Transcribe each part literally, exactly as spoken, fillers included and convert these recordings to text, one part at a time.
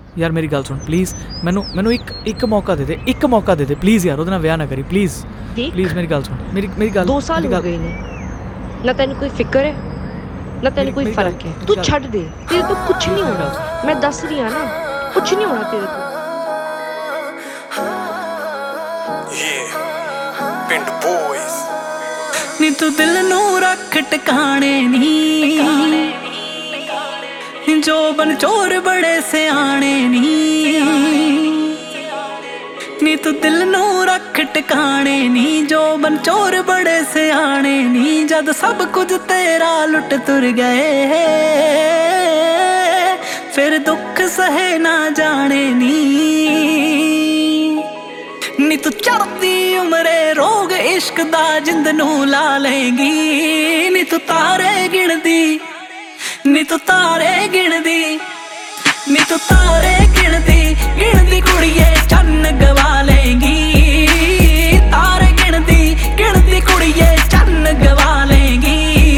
यार मेरी गल सुन प्लीज़, मैनू मैनू एक एक मौका दे दे, एक मौका दे दे प्लीज़ यार, ਉਹਦੇ ਨਾਲ ਵਿਆਹ ਨਾ ਕਰੀ प्लीज़ प्लीज़। मेरी गल सुन, मेरी मेरी गल दो साल हो गए ने, ना तेन कोई फिक्र है ना तेन कोई फर्क है। तू छड़ दे, तेरे तो कुछ नहीं होना। मैं दस रही हाँ ना, कुछ नहीं होना तेरे को। पिंड बॉयज नी तू दिल नू रख टिकाने नी, जो बन चोर बड़े सियाने नी। नी तू दिल नू रख टिकाने नी, जो बन चोर बड़े सियाने नी। जद सब कुछ तेरा लुट तुर गए, फिर दुख सहे ना जाने नी। नी तू चढ़ती उमरे रोग इश्क दा जिंद नू ला लेंगी। नी तू तारे गिनदी, नी तू तारे गिनदी, नी तू तारे गिनदी गिनदी कुड़िए चन्न गवा लेंगी। तारे गिनदी गिनदी कुड़िए चन्न गवा लेंगी।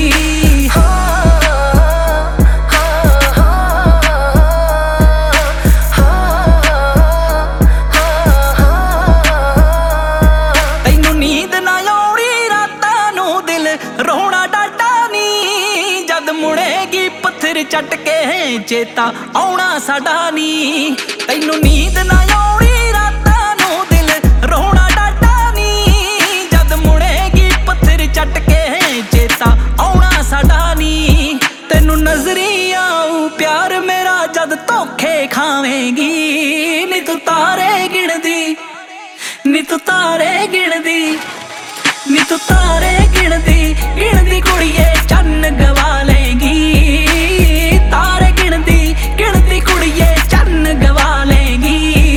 तैनू नींद ना आउणी रातां नू दिल रोना डाटा नी। जद मुड़ेगी पत्थर चट के चेता आउणा साडा नी। तैनू नींद ना आउणी रातां नू दिल रोना डाटा नी। जद मुड़ेगी पत्थर चट के चेता आउणा साडा नी। तैनू नजरी आऊ प्यार मेरा जद धोखे खावेंगी। नी तू तारे गिनदी, नी तू तारे गिनदी, नी तू तारे गिनदी गिनदी कुड़िए चन्न गवा लेंगी। तारे गिनदी गिनदी कुड़िए चन्न गवा लेंगी।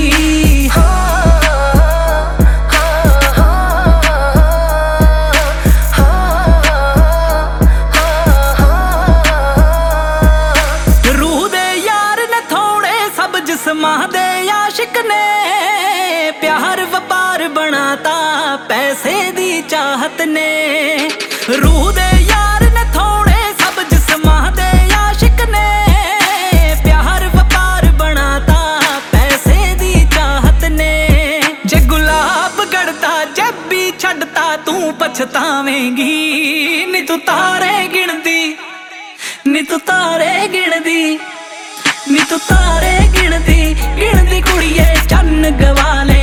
रूह दे यार ने थोड़े सब जिस्मां दे आशिक ने। प्यार व्यापार बनाता पैसे दी चाहत ने। रूह दे यार ने थोड़े सब जिस्मां दे आशिक ने। प्यार व्यापार बनाता पैसे दी चाहत ने। जे गुलाब गड़ता जब भी छड़ता तू पछतावेंगी। नी तू तारे गिनदी, नी तू तारे गिनदी, नी तू तारे गिनदी गिनदी कुड़िए चन्न गवा ले।